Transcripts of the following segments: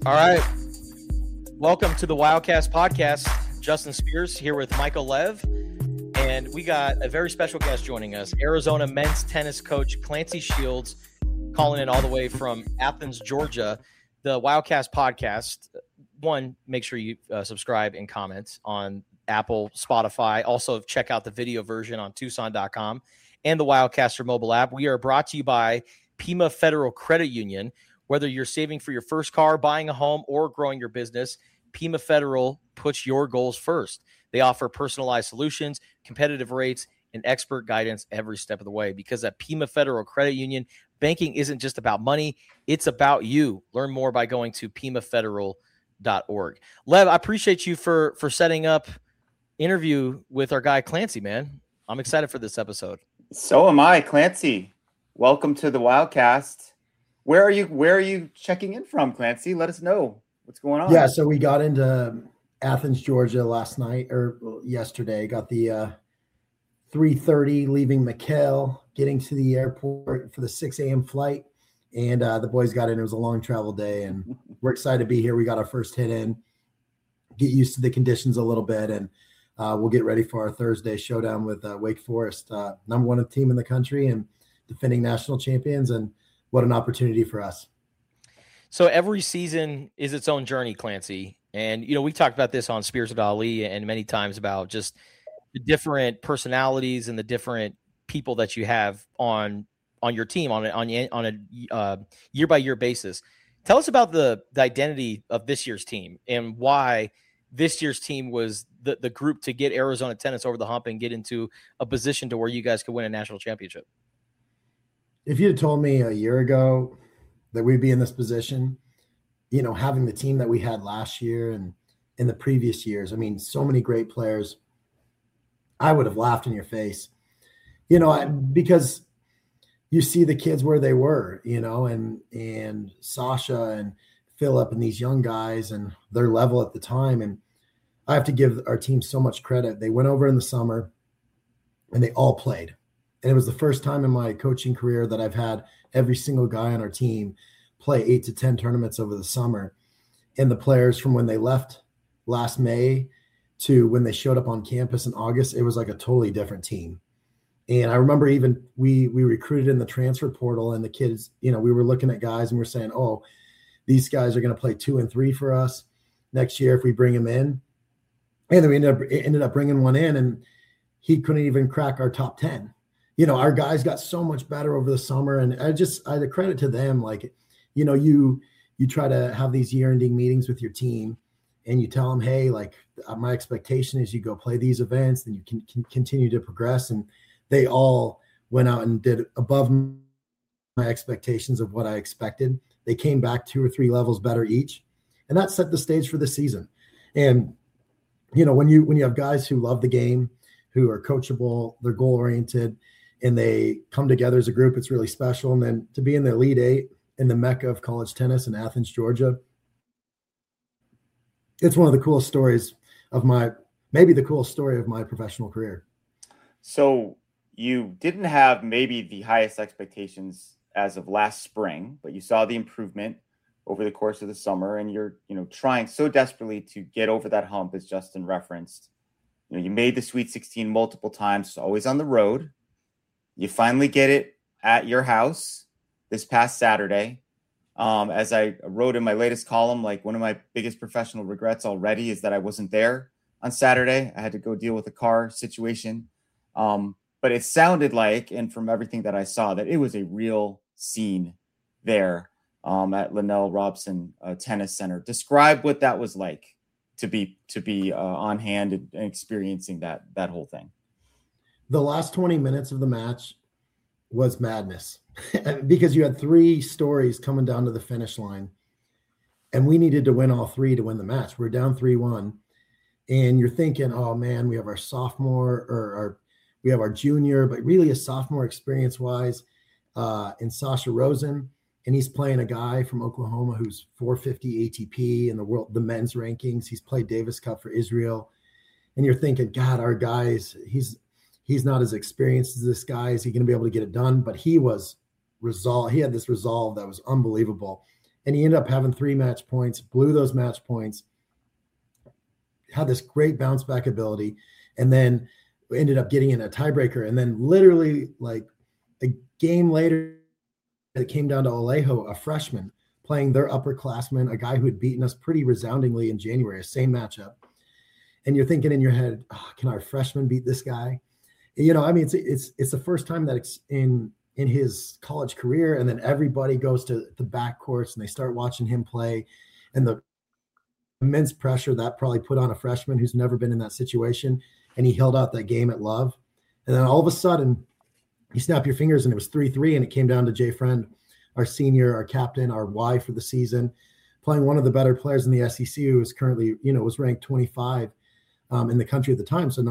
All right. Welcome to the Wildcast podcast. Justin Spears here with Michael Lev. And we got a very special guest joining us, Arizona men's tennis coach Clancy Shields, calling in all the way from Athens, Georgia. The Wildcast podcast, one, make sure you subscribe and comment on Apple, Spotify. Also, check out the video version on Tucson.com and the Wildcaster mobile app. We are brought to you by Pima Federal Credit Union. Whether you're saving for your first car, buying a home, or growing your business, Pima Federal puts your goals first. They offer personalized solutions, competitive rates, and expert guidance every step of the way. Because at Pima Federal Credit Union, banking isn't just about money, it's about you. Learn more by going to pimafederal.org. Lev, I appreciate you for setting up interview with our guy Clancy, man. I'm excited for this episode. So am I, Clancy. Welcome to the Wildcast. Where are you checking in from, Clancy? Let us know what's going on. Yeah, so we got into Athens, Georgia last night or yesterday. Got the 3:30 leaving McHale, getting to the airport for the 6 a.m. flight. And the boys got in. It was a long travel day, and we're excited to be here. We got our first hit in, get used to the conditions a little bit, and we'll get ready for our Thursday showdown with Wake Forest, number one team in the country and defending national champions. And what an opportunity for us. So every season is its own journey, Clancy. And, we talked about this on Spears with Ali and many times about just the different personalities and the different people that you have on your team on a year-by-year basis. Tell us about the identity of this year's team and why this year's team was the group to get Arizona tennis over the hump and get into a position to where you guys could win a national championship. If you'd told me a year ago that we'd be in this position, having the team that we had last year and in the previous years, I mean, so many great players, I would have laughed in your face, because you see the kids where they were, and Sasha and Philip and these young guys and their level at the time. And I have to give our team so much credit. They went over in the summer and they all played. And it was the first time in my coaching career that I've had every single guy on our team play 8 to 10 tournaments over the summer. And the players from when they left last May to when they showed up on campus in August, it was like a totally different team. And I remember even we recruited in the transfer portal, and the kids, we were looking at guys and we're saying, oh, these guys are going to play 2 and 3 for us next year if we bring them in. And then we ended up bringing one in, and he couldn't even crack our top 10. Our guys got so much better over the summer, and I the credit to them. Like, you try to have these year-ending meetings with your team, and you tell them, hey, like my expectation is you go play these events, and you can continue to progress. And they all went out and did above my expectations of what I expected. They came back 2 or 3 levels better each, and that set the stage for the season. And when you have guys who love the game, who are coachable, they're goal-oriented, and they come together as a group, it's really special. And then to be in the Elite Eight in the Mecca of college tennis in Athens, Georgia, it's one of the coolest stories of maybe the coolest story of my professional career. So you didn't have maybe the highest expectations as of last spring, but you saw the improvement over the course of the summer, and you're, trying so desperately to get over that hump, as Justin referenced. You made the Sweet 16 multiple times, always on the road. You finally get it at your house this past Saturday. As I wrote in my latest column, like one of my biggest professional regrets already is that I wasn't there on Saturday. I had to go deal with a car situation. But it sounded like, and from everything that I saw, that it was a real scene there at Linnell Robson Tennis Center. Describe what that was like to be on hand and experiencing that whole thing. The last 20 minutes of the match was madness because you had 3 stories coming down to the finish line, and we needed to win all 3 to win the match. We're down 3-1, and you're thinking, oh man, we have our sophomore we have our junior, but really a sophomore experience-wise in Sasha Rosen, and he's playing a guy from Oklahoma who's 450 ATP in the men's rankings. He's played Davis Cup for Israel, and you're thinking, God, our guys, he's not as experienced as this guy. Is he going to be able to get it done? But he was resolved. He had this resolve that was unbelievable. and he ended up having 3 match points, blew those match points, had this great bounce back ability, and then ended up getting in a tiebreaker. And then literally like a game later, it came down to Alejo, a freshman, playing their upperclassman, a guy who had beaten us pretty resoundingly in January, same matchup. And you're thinking in your head, oh, can our freshman beat this guy? You know, I mean, it's the first time that it's in his college career, and then everybody goes to the back courts and they start watching him play, and the immense pressure that probably put on a freshman who's never been in that situation, and he held out that game at Love. And then all of a sudden, you snap your fingers and it was 3-3, and it came down to Jay Friend, our senior, our captain, our Y for the season, playing one of the better players in the SEC, who is currently, you know, was ranked 25 in the country at the time, so no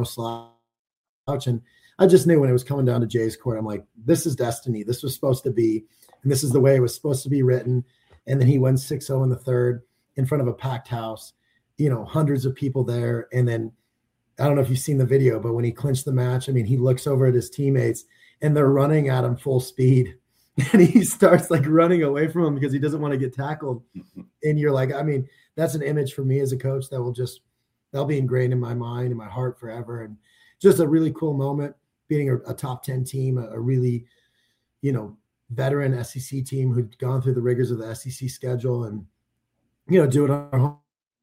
slouch. And I just knew when it was coming down to Jay's court, I'm like, this is destiny. This was supposed to be, and this is the way it was supposed to be written. And then he wins 6-0 in the third in front of a packed house, you know, hundreds of people there. And then I don't know if you've seen the video, but when he clinched the match, I mean, he looks over at his teammates and they're running at him full speed. And he starts like running away from him because he doesn't want to get tackled. And you're like, I mean, that's an image for me as a coach that that'll be ingrained in my mind and my heart forever. And just a really cool moment, beating a top 10 team, a really, you know, veteran SEC team who'd gone through the rigors of the SEC schedule, and, you know, do it on our home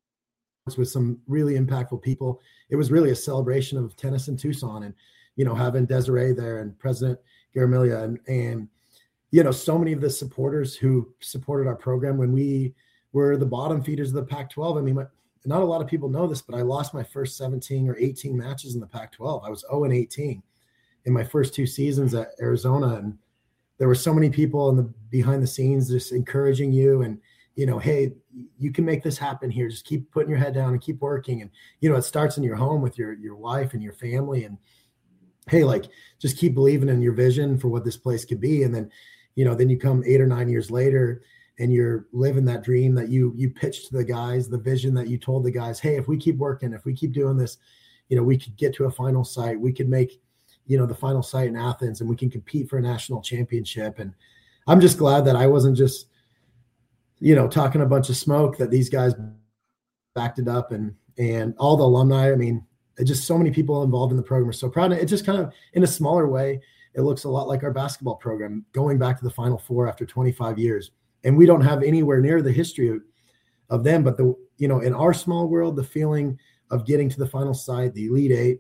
with some really impactful people. It was really a celebration of tennis in Tucson, and, you know, having Desiree there and President Garamilia and, you know, so many of the supporters who supported our program when we were the bottom feeders of the Pac-12. I mean, not a lot of people know this, but I lost my first 17 or 18 matches in the Pac-12. I was 0-18 in my first 2 seasons at Arizona. And there were so many people in the behind the scenes just encouraging you and, you know, hey, you can make this happen here. Just keep putting your head down and keep working. And, you know, it starts in your home with your wife and your family. And hey, like, just keep believing in your vision for what this place could be. And then, you know, then you come 8 or 9 years later and you're living that dream that you pitched to the guys, the vision that you told the guys, hey, if we keep working, if we keep doing this, you know, we could get to a final site. We could make, you know, the final site in Athens, and we can compete for a national championship. And I'm just glad that I wasn't just, you know, talking a bunch of smoke, that these guys backed it up, and all the alumni. I mean, just so many people involved in the program are so proud. It just kind of, in a smaller way, it looks a lot like our basketball program going back to the Final Four after 25 years. And we don't have anywhere near the history of them, but you know, in our small world, the feeling of getting to the final site, the Elite Eight,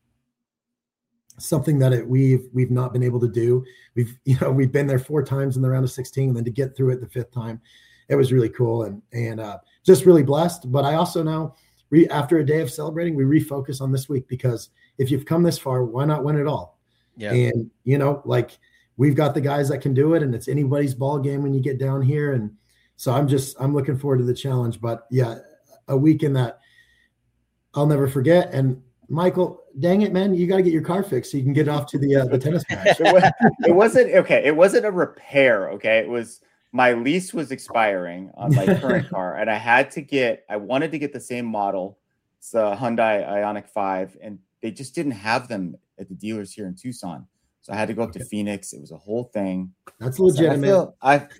something that we've not been able to do. We've been there 4 times in the round of 16, and then to get through it the 5th time, it was really cool and just really blessed. But I also now, after a day of celebrating, we refocus on this week, because if you've come this far, why not win it all? Yeah. And, you know, like, we've got the guys that can do it, and it's anybody's ball game when you get down here. And so I'm looking forward to the challenge. But yeah, a weekend that I'll never forget. And Michael, dang it, man, you got to get your car fixed so you can get off to the tennis match. It wasn't a repair. Okay. It was, my lease was expiring on my current car, and I wanted to get the same model. It's the Hyundai Ioniq 5, and they just didn't have them at the dealers here in Tucson. So I had to go up to Phoenix. It was a whole thing. That's legitimate.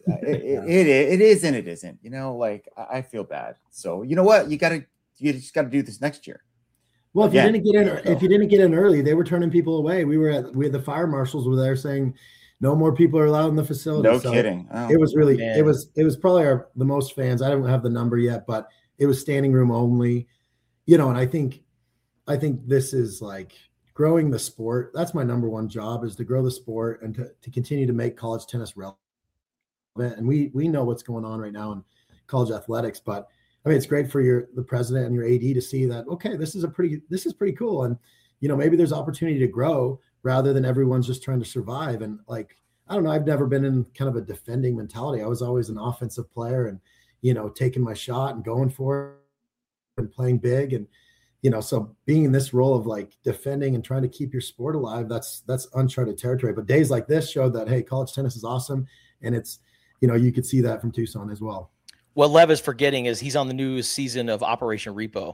It is and it isn't. You know, like, I feel bad. So you know what? You just got to do this next year. Well, if you didn't get in early, they were turning people away. We had the fire marshals were there saying no more people are allowed in the facility. No kidding. Oh, it was really man. It was probably the most fans. I don't have the number yet, but it was standing room only. You know, and I think this is like growing the sport. That's my number one job, is to grow the sport and to continue to make college tennis relevant. And we know what's going on right now in college athletics, but I mean, it's great for the president and your AD to see that, okay, this is pretty cool. And, you know, maybe there's opportunity to grow rather than everyone's just trying to survive. And like, I don't know, I've never been in kind of a defending mentality. I was always an offensive player and, you know, taking my shot and going for it and playing big. And, you know, so being in this role of like defending and trying to keep your sport alive, that's uncharted territory. But days like this showed that, hey, college tennis is awesome. And it's, you know, you could see that from Tucson as well. What Lev is forgetting is he's on the new season of Operation Repo,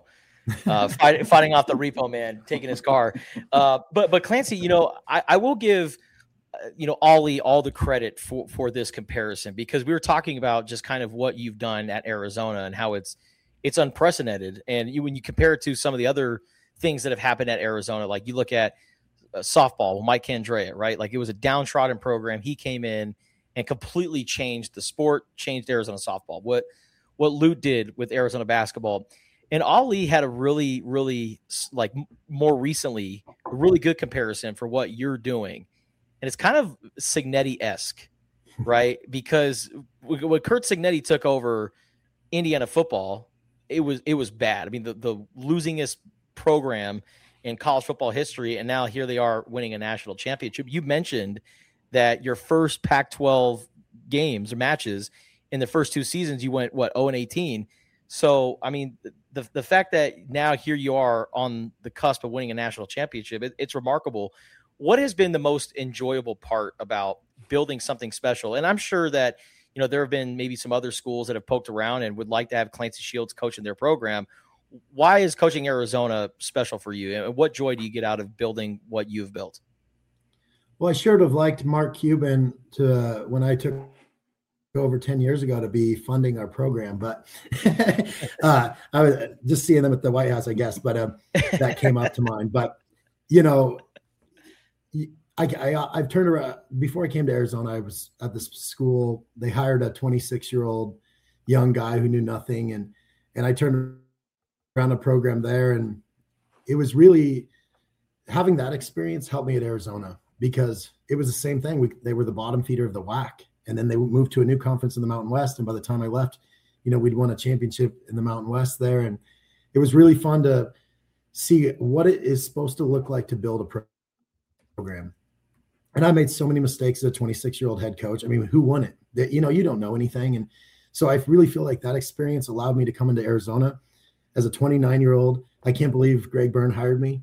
fighting off the repo man, taking his car. But Clancy, you know, I will give Ollie, all the credit for this comparison, because we were talking about just kind of what you've done at Arizona and how it's unprecedented. And when you compare it to some of the other things that have happened at Arizona, like you look at softball with Mike Candrea, right? Like it was a downtrodden program. He came in and completely changed the sport, changed Arizona softball. What Lute did with Arizona basketball. And Ollie had a really, really, like more recently, a really good comparison for what you're doing. And it's kind of Cignetti-esque, right? Because when Curt Cignetti took over Indiana football, it was bad. I mean, the losingest program in college football history, and now here they are winning a national championship. You mentioned that your first Pac-12 games or matches in the first two seasons, you went 0-18. So, I mean, the fact that now here you are on the cusp of winning a national championship, it's remarkable. What has been the most enjoyable part about building something special? And I'm sure that, there have been maybe some other schools that have poked around and would like to have Clancy Shields coach in their program. Why is coaching Arizona special for you? And what joy do you get out of building what you've built? Well, I sure would have liked Mark Cuban when I took over 10 years ago to be funding our program, but I was just seeing them at the White House, I guess, but that came up to mind. But, I've turned around. Before I came to Arizona, I was at this school. They hired a 26-year-old young guy who knew nothing. And I turned around a program there. And it was really having that experience helped me at Arizona, because it was the same thing. They were the bottom feeder of the WAC. And then they moved to a new conference in the Mountain West. And by the time I left, we'd won a championship in the Mountain West there. And it was really fun to see what it is supposed to look like to build a program. And I made so many mistakes as a 26-year-old head coach. I mean, who won it? You don't know anything. And so I really feel like that experience allowed me to come into Arizona as a 29-year-old. I can't believe Greg Byrne hired me.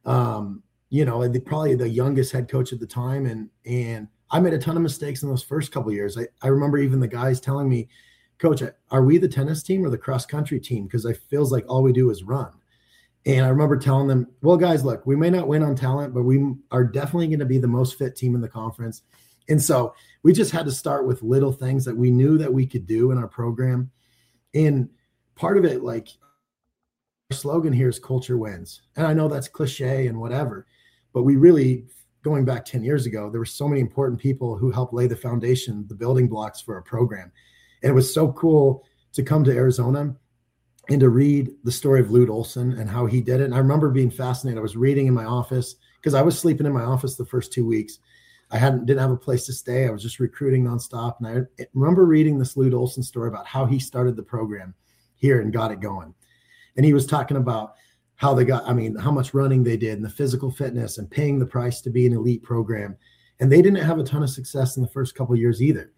Probably the youngest head coach at the time. And I made a ton of mistakes in those first couple of years. I remember even the guys telling me, Coach, are we the tennis team or the cross country team? Because it feels like all we do is run. And I remember telling them, well, guys, look, we may not win on talent, but we are definitely going to be the most fit team in the conference. And so we just had to start with little things that we knew that we could do in our program. And part of it, like our slogan here is culture wins. And I know that's cliche and whatever, but we really, going back 10 years ago, there were so many important people who helped lay the foundation, the building blocks for our program. And it was so cool to come to Arizona and to read the story of Lute Olson and how he did it. And I remember being fascinated. I was reading in my office because I was sleeping in my office the first 2 weeks. I didn't have a place to stay. I was just recruiting nonstop. And I remember reading this Lute Olson story about how he started the program here and got it going. And he was talking about how how much running they did and the physical fitness and paying the price to be an elite program. And they didn't have a ton of success in the first couple of years either.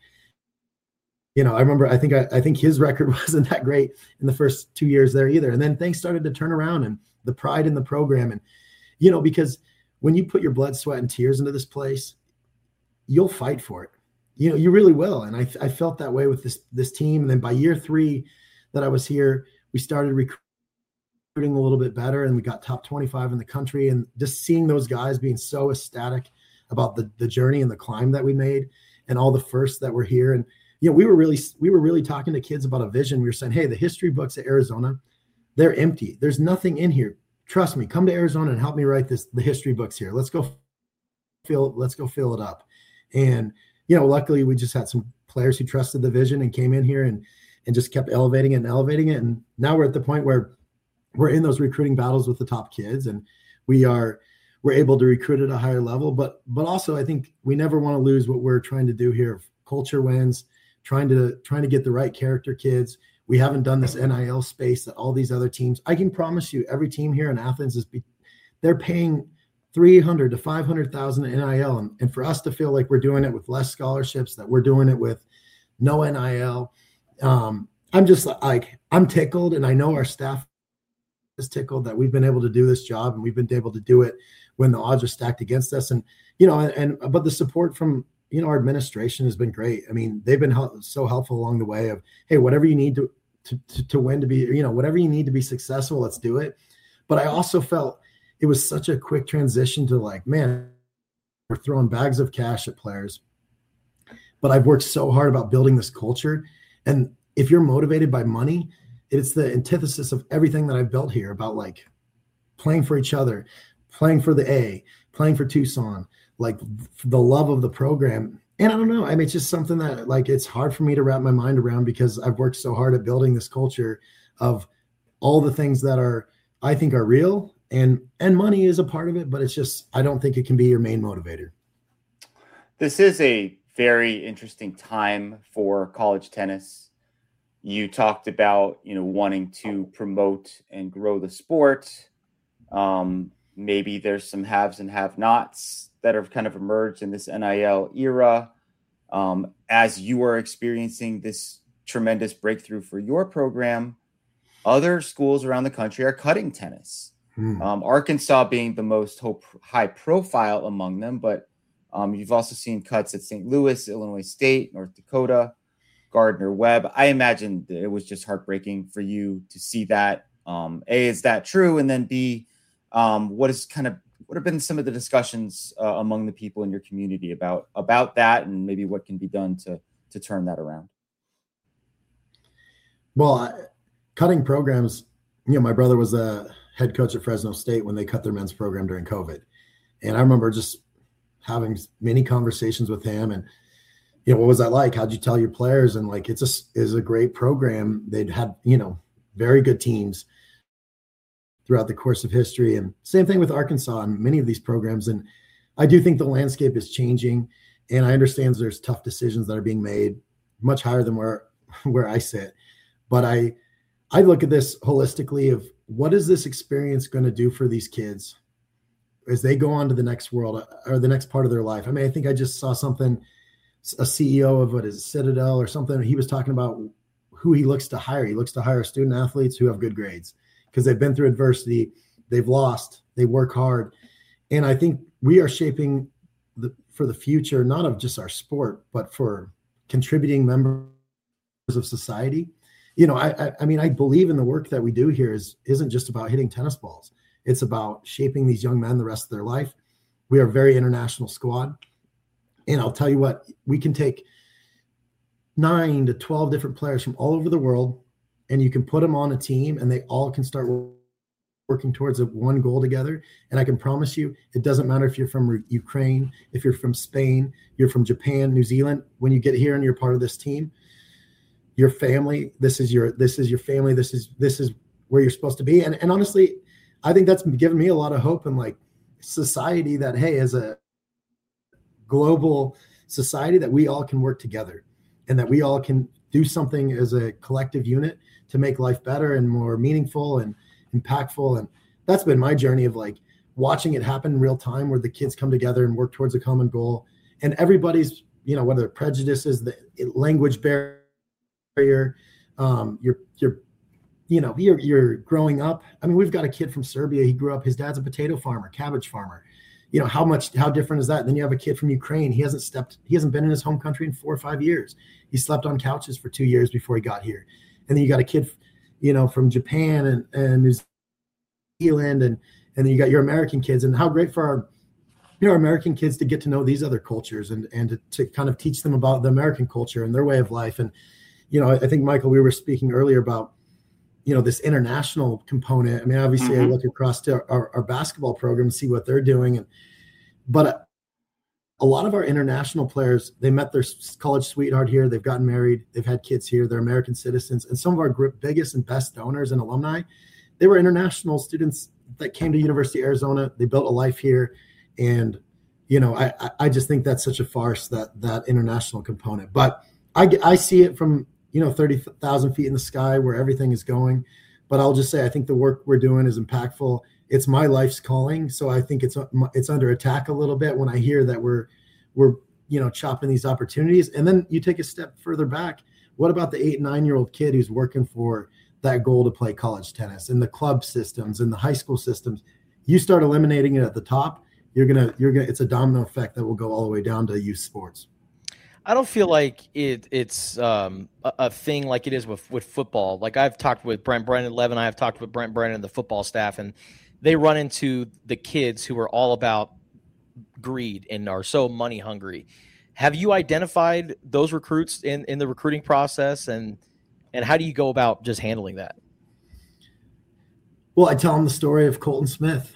I remember, I think his record wasn't that great in the first 2 years there either. And then things started to turn around and the pride in the program. And, because when you put your blood, sweat, and tears into this place, you'll fight for it. You really will. And I felt that way with this team. And then by year 3 that I was here, we started recruiting a little bit better and we got top 25 in the country. And just seeing those guys being so ecstatic about the journey and the climb that we made and all the firsts that were here. And, we were really talking to kids about a vision. We were saying, hey, the history books at Arizona, they're empty. There's nothing in here. Trust me, come to Arizona and help me write the history books here. Let's go fill it up. And, luckily we just had some players who trusted the vision and came in here and just kept elevating it. And now we're at the point where we're in those recruiting battles with the top kids and we're able to recruit at a higher level. But also I think we never want to lose what we're trying to do here. Culture wins. Trying to get the right character kids. We haven't done this NIL space that all these other teams. I can promise you, every team here in Athens they're paying $300,000 to $500,000 in NIL, and for us to feel like we're doing it with less scholarships, that we're doing it with no NIL. I'm just like I'm tickled, and I know our staff is tickled that we've been able to do this job, and we've been able to do it when the odds are stacked against us. And but the support from our administration has been great. I mean, they've been so helpful along the way of, hey, whatever you need to win, to be, whatever you need to be successful, let's do it. But I also felt it was such a quick transition to like, man, we're throwing bags of cash at players. But I've worked so hard about building this culture. And if you're motivated by money, it's the antithesis of everything that I've built here about like playing for each other, playing for the A, playing for Tucson, like the love of the program. And I don't know, I mean, it's just something that like, it's hard for me to wrap my mind around because I've worked so hard at building this culture of all the things that are, I think are real, and money is a part of it, but it's just, I don't think it can be your main motivator. This is a very interesting time for college tennis. You talked about, wanting to promote and grow the sport. Maybe there's some haves and have-nots that have kind of emerged in this NIL era. As you are experiencing this tremendous breakthrough for your program, other schools around the country are cutting tennis. Arkansas being the most high profile among them, but you've also seen cuts at St. Louis, Illinois State, North Dakota, Gardner-Webb. I imagine that it was just heartbreaking for you to see that. A, is that true? And then B, what have been some of the discussions among the people in your community about that, and maybe what can be done to turn that around? Well, cutting programs, my brother was a head coach at Fresno State when they cut their men's program during COVID. And I remember just having many conversations with him and, what was that like? How'd you tell your players? And like, it's a great program. They'd had, very good teams throughout the course of history. And same thing with Arkansas and many of these programs. And I do think the landscape is changing, and I understand there's tough decisions that are being made much higher than where I sit. But I look at this holistically of what is this experience going to do for these kids as they go on to the next world or the next part of their life. I mean, I think I just saw something, a CEO of Citadel or something. He was talking about who he looks to hire. He looks to hire student athletes who have good grades because they've been through adversity, they've lost, they work hard. And I think we are shaping for the future, not of just our sport, but for contributing members of society. I mean, I believe in the work that we do here isn't just about hitting tennis balls. It's about shaping these young men the rest of their life. We are a very international squad. And I'll tell you what, we can take 9 to 12 different players from all over the world, and you can put them on a team and they all can start working towards one goal together. And I can promise you, it doesn't matter if you're from Ukraine, if you're from Spain, you're from Japan, New Zealand. When you get here and you're part of this team, your family, this is your family. This is where you're supposed to be. And honestly, I think that's given me a lot of hope in like society that, hey, as a global society, that we all can work together and that we all can do something as a collective unit to make life better and more meaningful and impactful. And that's been my journey of like watching it happen in real time, where the kids come together and work towards a common goal, and everybody's, whether prejudices, the language barrier, you're growing up. I mean, we've got a kid from Serbia. He grew up, his dad's a potato farmer, cabbage farmer. How different is that? Then you have a kid from Ukraine. He hasn't been in his home country in 4 or 5 years. He slept on couches for 2 years before he got here. And then you got a kid, from Japan and New Zealand. And then you got your American kids, and how great for our American kids to get to know these other cultures and to kind of teach them about the American culture and their way of life. And, I think, Michael, we were speaking earlier about, this international component. I mean, obviously I look across to our basketball program, see what they're doing. But a lot of our international players, they met their college sweetheart here. They've gotten married. They've had kids here. They're American citizens. And some of our biggest and best donors and alumni, they were international students that came to University of Arizona. They built a life here. And, I just think that's such a farce, that international component. But I see it from, 30,000 feet in the sky where everything is going. But I'll just say, I think the work we're doing is impactful. It's my life's calling. So I think it's under attack a little bit when I hear that we're chopping these opportunities. And then you take a step further back. What about the 8 and 9-year-old kid who's working for that goal to play college tennis, and the club systems and the high school systems? You start eliminating it at the top, it's a domino effect that will go all the way down to youth sports. I don't feel like it's a thing like it is with football. Like I've talked with Brent Brennan, Lev and I have talked with Brent Brennan and the football staff, and they run into the kids who are all about greed and are so money hungry. Have you identified those recruits in the recruiting process, and how do you go about just handling that? Well, I tell them the story of Colton Smith,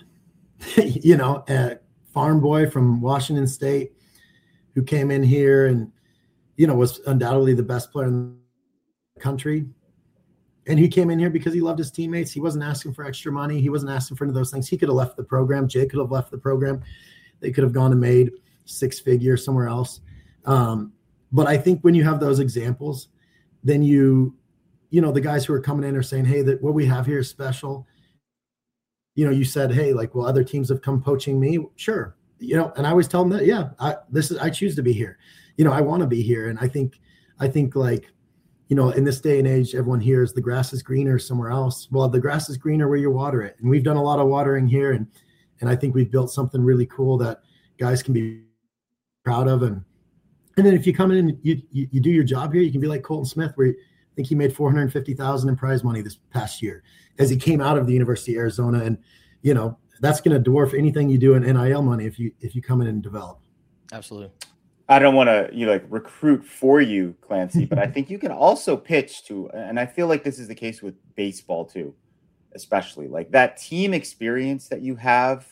a farm boy from Washington State who came in here and, was undoubtedly the best player in the country. And he came in here because he loved his teammates. He wasn't asking for extra money. He wasn't asking for any of those things. He could have left the program. Jay could have left the program. They could have gone and made six figures somewhere else. But I think when you have those examples, then the guys who are coming in are saying, hey, that what we have here is special. You said, hey, like, well, other teams have come poaching me. Sure. And I always tell them that, yeah, I choose to be here. I want to be here. And I think like, in this day and age, everyone hears the grass is greener somewhere else. Well, the grass is greener where you water it. And we've done a lot of watering here. And I think we've built something really cool that guys can be proud of. And then if you come in and you do your job here, you can be like Colton Smith, where I think he made $450,000 in prize money this past year as he came out of the University of Arizona. And, that's going to dwarf anything you do in NIL money if you come in and develop. Absolutely. I don't want to recruit for you, Clancy, but I think you can also pitch to, and I feel like this is the case with baseball too, especially like that team experience that you have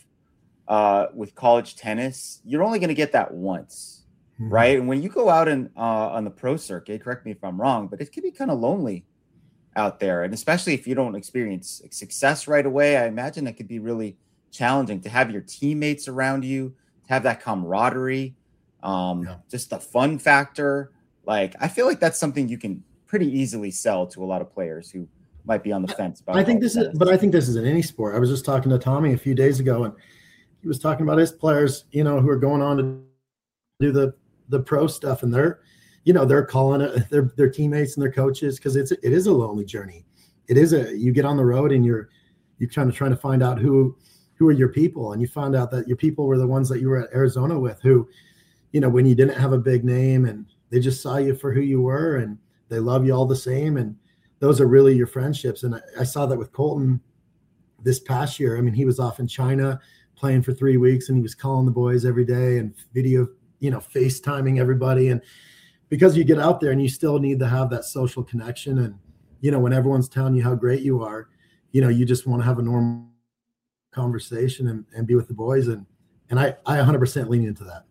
with college tennis. You're only going to get that once, right? And when you go out and on the pro circuit, correct me if I'm wrong, but it can be kind of lonely out there, and especially if you don't experience success right away, I imagine it could be really challenging to have your teammates around you, to have that camaraderie. Just the fun factor. Like, I feel like that's something you can pretty easily sell to a lot of players who might be on the fence about. I think this is in any sport. I was just talking to Tommy a few days ago, and he was talking about his players, who are going on to do the pro stuff, and they're calling it their teammates and their coaches, because it is a lonely journey. You get on the road and you're trying to find out who are your people, and you find out that your people were the ones that you were at Arizona with, who, when you didn't have a big name, and they just saw you for who you were, and they love you all the same. And those are really your friendships. And I saw that with Colton this past year. I mean, he was off in China playing for 3 weeks, and he was calling the boys every day and video, FaceTiming everybody. And because you get out there and you still need to have that social connection. And, when everyone's telling you how great you are, you just want to have a normal conversation and be with the boys. And I 100% lean into that.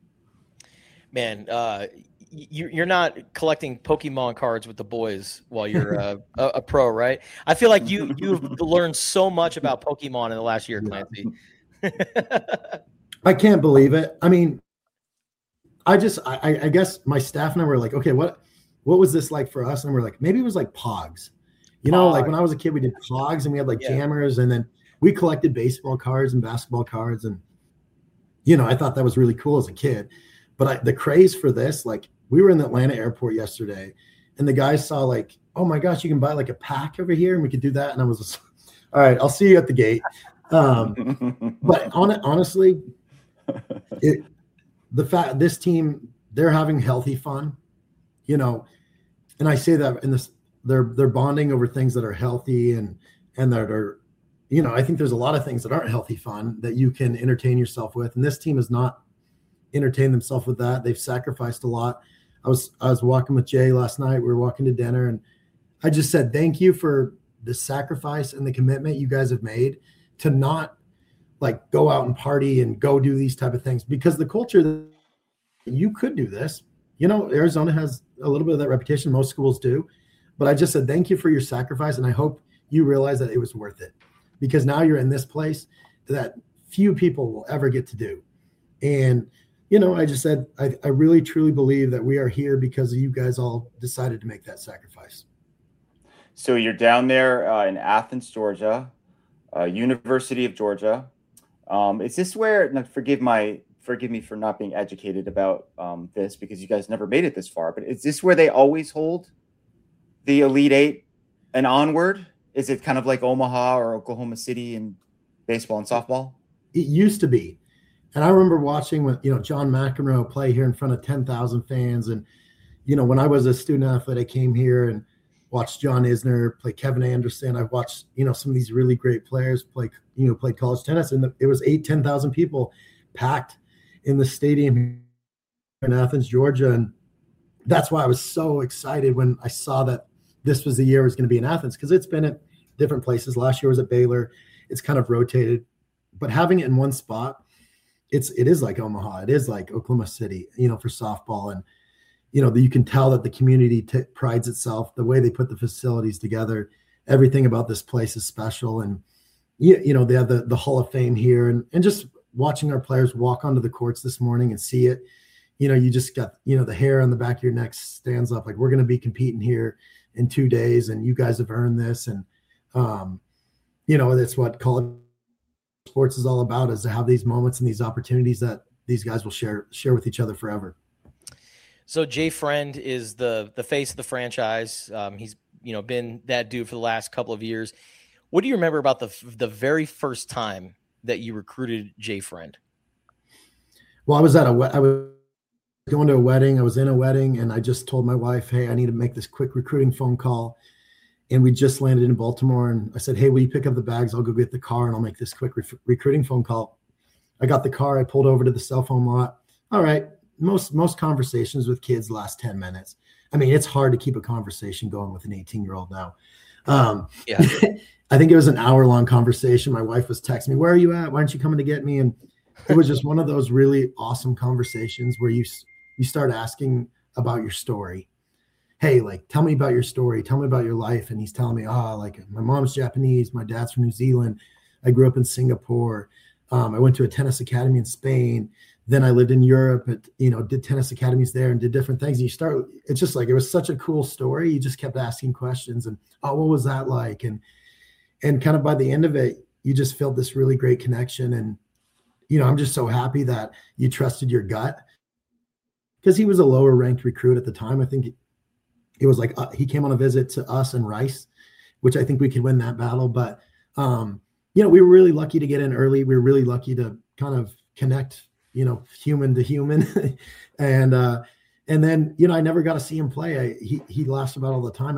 Man, you're not collecting Pokemon cards with the boys while you're a pro, right? I feel like you've learned so much about Pokemon in the last year, Clancy. I can't believe it. I mean, I guess my staff and I were like, okay, what was this like for us? And we're like, maybe it was like Pogs. Like when I was a kid, we did Pogs, and we had like jammers, and then we collected baseball cards and basketball cards. And, I thought that was really cool as a kid. But the craze for this, like, we were in the Atlanta airport yesterday, and the guys saw like, oh my gosh, you can buy like a pack over here, and we could do that. And I was just, all right, I'll see you at the gate. But honestly, the fact this team, they're having healthy fun, and I say that in this, they're bonding over things that are healthy and that are, I think there's a lot of things that aren't healthy fun that you can entertain yourself with. And this team has not entertained themselves with that. They've sacrificed a lot. I was walking with Jay last night. We were walking to dinner, and I just said, thank you for the sacrifice and the commitment you guys have made to not like go out and party and go do these type of things, because the culture that you could do this, Arizona has a little bit of that reputation. Most schools do, but I just said, thank you for your sacrifice. And I hope you realize that it was worth it, because now you're in this place that few people will ever get to do. And, I just said, I really, truly believe that we are here because you guys all decided to make that sacrifice. So you're down there in Athens, Georgia, University of Georgia. Is this where, now forgive me for not being educated about this, because you guys never made it this far, but is this where they always hold the Elite Eight and onward? Is it kind of like Omaha or Oklahoma City in baseball and softball? It used to be. And I remember watching when, John McEnroe play here in front of 10,000 fans. And, when I was a student athlete, I came here and watched John Isner play, Kevin Anderson. I watched, some of these really great players play, played college tennis, and it was 10,000 people packed, in the stadium in Athens, Georgia. And that's why I was so excited when I saw that this was the year it was going to be in Athens, because it's been at different places. Last year was at Baylor. It's kind of rotated, but having it in one spot, it is like Omaha. It is like Oklahoma City, for softball. And, you can tell that the community prides itself, the way they put the facilities together. Everything about this place is special. And, they have the Hall of Fame here, and just watching our players walk onto the courts this morning and see it, you just got, the hair on the back of your neck stands up. Like, we're going to be competing here in 2 days, and you guys have earned this. And, that's what college sports is all about, is to have these moments and these opportunities that these guys will share with each other forever. So Jay Friend is the face of the franchise. He's, been that dude for the last couple of years. What do you remember about the very first time that you recruited Jay Friend? Well, I was going to a wedding. I was in a wedding, and I just told my wife, hey, I need to make this quick recruiting phone call. And we just landed in Baltimore, and I said, hey, will you pick up the bags? I'll go get the car, and I'll make this quick recruiting phone call. I got the car. I pulled over to the cell phone lot. All right. Most conversations with kids last 10 minutes. I mean, it's hard to keep a conversation going with an 18-year-old now. Yeah. I think it was an hour-long conversation. My wife was texting me, where are you at? Why aren't you coming to get me? And it was just one of those really awesome conversations where you start asking about your story. Hey, like, tell me about your story. Tell me about your life. And he's telling me, like, my mom's Japanese. My dad's from New Zealand. I grew up in Singapore. I went to a tennis academy in Spain. Then I lived in Europe, did tennis academies there and did different things. And it's just like, it was such a cool story. You just kept asking questions and, what was that like? And kind of by the end of it, you just felt this really great connection. And, I'm just so happy that you trusted your gut, because he was a lower ranked recruit at the time. I think it was like, he came on a visit to us and Rice, which I think we could win that battle. But, we were really lucky to get in early. We were really lucky to kind of connect, human to human. and then, I never got to see him play. He laughs about all the time.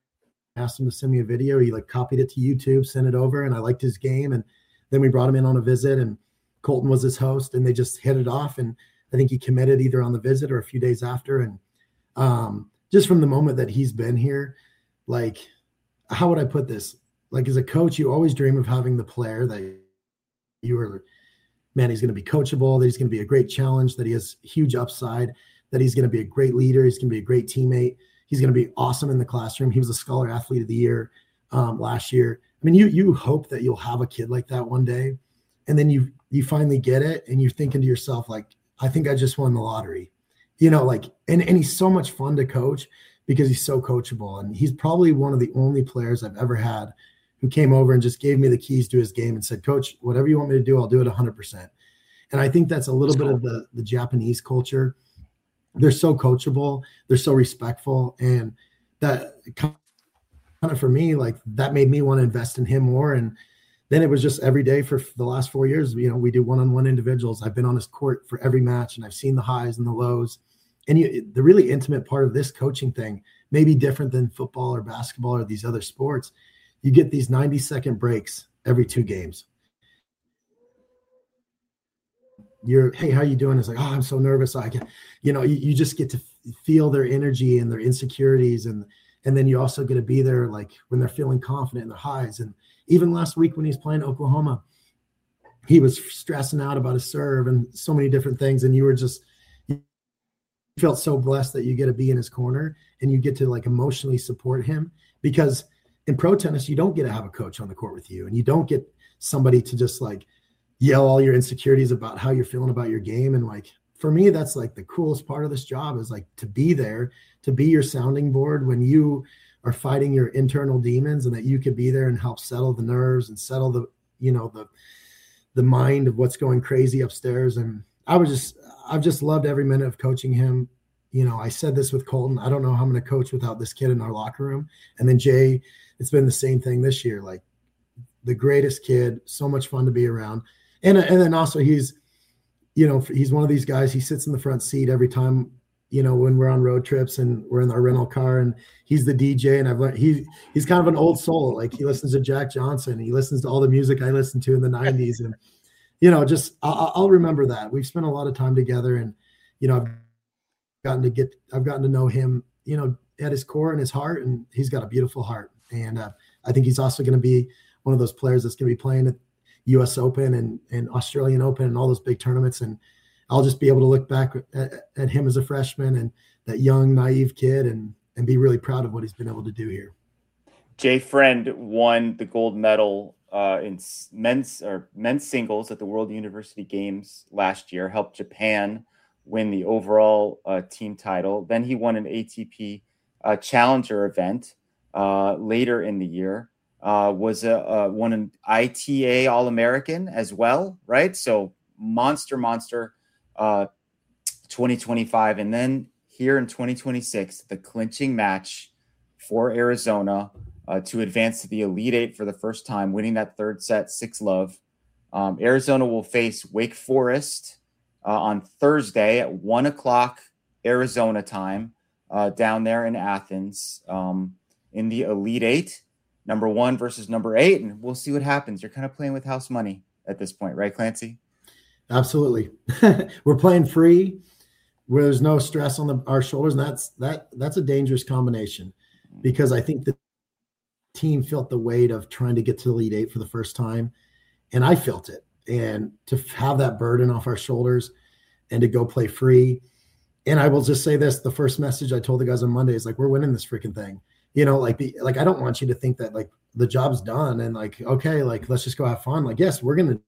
I asked him to send me a video. He copied it to YouTube, sent it over, and I liked his game. And then we brought him in on a visit, and Colton was his host, and they just hit it off. And I think he committed either on the visit or a few days after. And just from the moment that he's been here, like, how would I put this? Like, as a coach, you always dream of having the player that he's going to be coachable, that he's going to be a great challenge, that he has huge upside, that he's going to be a great leader. He's going to be a great teammate. He's going to be awesome in the classroom. He was a Scholar Athlete of the Year last year. I mean, you hope that you'll have a kid like that one day. And then you finally get it, and you're thinking to yourself, like, I think I just won the lottery, and he's so much fun to coach because he's so coachable. And he's probably one of the only players I've ever had who came over and just gave me the keys to his game and said, Coach, whatever you want me to do, I'll do it 100%. And I think that's a little bit of the Japanese culture. They're so coachable. They're so respectful. And that kind of, for me, like, that made me want to invest in him more. And then it was just every day for the last 4 years, we do one-on-one individuals. I've been on his court for every match, and I've seen the highs and the lows. And the really intimate part of this coaching thing may be different than football or basketball or these other sports. You get these 90-second breaks every 2 games. Hey, how you doing? It's like, I'm so nervous. You just get to feel their energy and their insecurities. And then you also get to be there, like, when they're feeling confident in their highs. And even last week when he's playing Oklahoma, he was stressing out about his serve and so many different things. And you felt so blessed that you get to be in his corner and you get to, like, emotionally support him, because in pro tennis, you don't get to have a coach on the court with you, and you don't get somebody to just, like, yell all your insecurities about how you're feeling about your game. And, like, for me, that's, like, the coolest part of this job is, like, to be there, to be your sounding board when you are fighting your internal demons, and that you could be there and help settle the nerves and settle the mind of what's going crazy upstairs. And I've just loved every minute of coaching him. I said this with Colton, I don't know how I'm going to coach without this kid in our locker room. And then Jay, it's been the same thing this year. Like, the greatest kid, so much fun to be around. And then also he's one of these guys, he sits in the front seat every time, when we're on road trips and we're in our rental car, and he's the DJ. And I've learned he's kind of an old soul. Like, he listens to Jack Johnson. He listens to all the music I listened to in the 90s. just I'll remember that. We've spent a lot of time together, and I've gotten to know him, at his core and his heart, and he's got a beautiful heart. And I think he's also going to be one of those players that's going to be playing at U.S. Open and Australian Open and all those big tournaments. And I'll just be able to look back at him as a freshman and that young, naive kid and be really proud of what he's been able to do here. Jay Friend won the gold medal in men's singles at the World University Games last year, helped Japan win the overall team title. Then he won an ATP Challenger event later in the year. Won an ITA All-American as well, right? So monster 2025. And then here in 2026, the clinching match for Arizona to advance to the Elite Eight for the first time, winning that third set 6-love. Arizona will face Wake Forest on Thursday at 1:00 Arizona time down there in Athens in the Elite Eight, number 1 versus number 8. And we'll see what happens. You're kind of playing with house money at this point, right, Clancy? Absolutely. We're playing free where there's no stress on our shoulders. And that's a dangerous combination, because I think the team felt the weight of trying to get to the Elite Eight for the first time. And I felt it. And to have that burden off our shoulders and to go play free. And I will just say this, the first message I told the guys on Monday is like, we're winning this freaking thing. I don't want you to think that like the job's done and like, okay, like, let's just go have fun. Like, yes, we're going to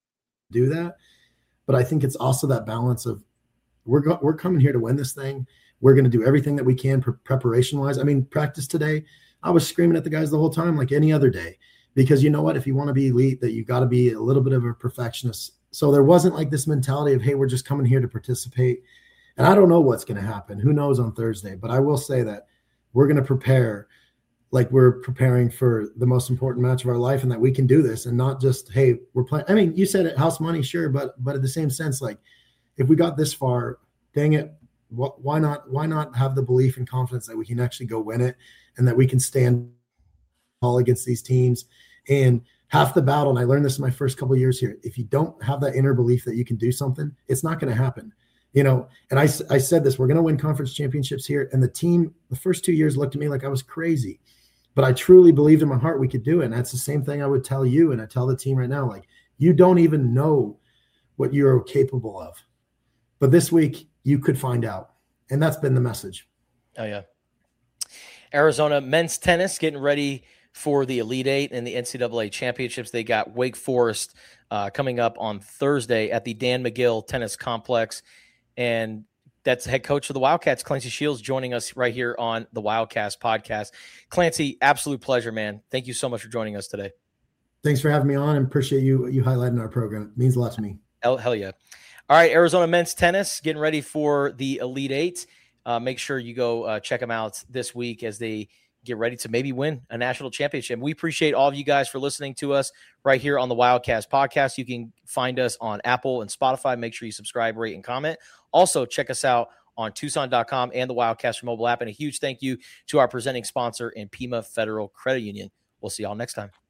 do that. But I think it's also that balance of we're coming here to win this thing. We're going to do everything that we can preparation wise. I mean, practice today, I was screaming at the guys the whole time, like any other day, because you know what, if you want to be elite, that you got to be a little bit of a perfectionist. So there wasn't like this mentality of, hey, we're just coming here to participate. And I don't know what's going to happen. Who knows on Thursday, but I will say that we're going to prepare like we're preparing for the most important match of our life, and that we can do this and not just, hey, we're playing. I mean, you said it, house money, sure. But at the same sense, like if we got this far, dang it, why not have the belief and confidence that we can actually go win it and that we can stand tall against these teams. And half the battle, and I learned this in my first couple of years here, if you don't have that inner belief that you can do something, it's not going to happen. And I said this, we're going to win conference championships here. And the team, the first 2 years looked at me like I was crazy, but I truly believed in my heart we could do it. And that's the same thing I would tell you. And I tell the team right now, like, you don't even know what you're capable of, but this week you could find out. And that's been the message. Oh yeah. Arizona men's tennis getting ready for the Elite Eight and the NCAA championships. They got Wake Forest coming up on Thursday at the Dan McGill Tennis Complex. And that's head coach of the Wildcats, Clancy Shields, joining us right here on the Wildcast podcast. Clancy, absolute pleasure, man. Thank you so much for joining us today. Thanks for having me on, and appreciate you highlighting our program. It means a lot to me. Hell yeah. All right, Arizona men's tennis getting ready for the Elite Eight. Make sure you go check them out this week as they get ready to maybe win a national championship. We appreciate all of you guys for listening to us right here on the Wildcast podcast. You can find us on Apple and Spotify. Make sure you subscribe, rate, and comment. Also, check us out on Tucson.com and the Wildcast mobile app. And a huge thank you to our presenting sponsor, Pima Federal Credit Union. We'll see y'all next time.